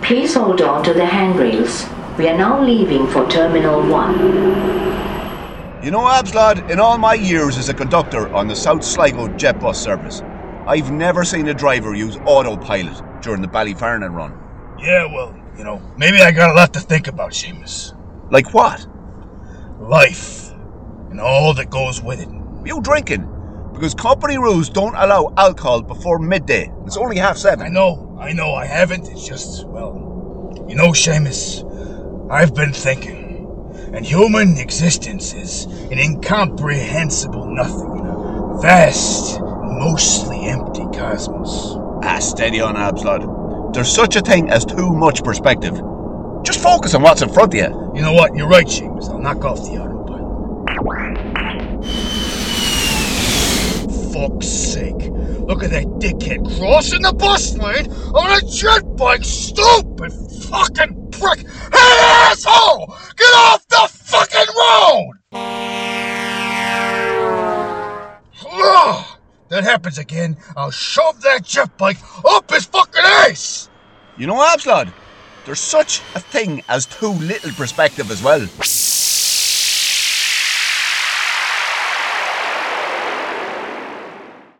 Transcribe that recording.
Please hold on to the handrails. We are now leaving for Terminal 1. You know, Abslad, in all my years as a conductor on the South Sligo jet bus service, I've never seen a driver use autopilot during the Ballyfernan run. Yeah, well, maybe I got a lot to think about, Seamus. Like what? Life. And all that goes with it. You drinking? Because company rules don't allow alcohol before midday. It's only 7:30. I know, I haven't. It's just, Seamus, I've been thinking. And human existence is an incomprehensible nothing in a vast, mostly empty cosmos. Steady on, Abslad. There's such a thing as too much perspective. Just focus on what's in front of you. You know what? You're right, Seamus. I'll knock off the autopilot. Fuck's sake. Look at that dickhead crossing the bus lane on a jet bike. Stupid fucking prick. Hey, asshole! Get off the fucking road! Ugh, that happens again, I'll shove that jet bike up his fucking ass! You know, Abslad, there's such a thing as too little perspective as well.